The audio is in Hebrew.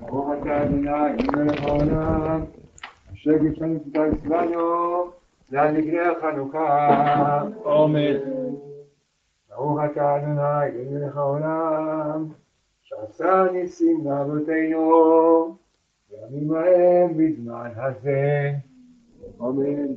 ברוך אתה אדוני מלך העולם, אשר גישנו את מצוונו להדליק נר חנוכה. אמן. ברוך אתה אדוני מלך העולם, שעשה ניסים לאבותינו, בימים ההם בזמן הזה. אמן.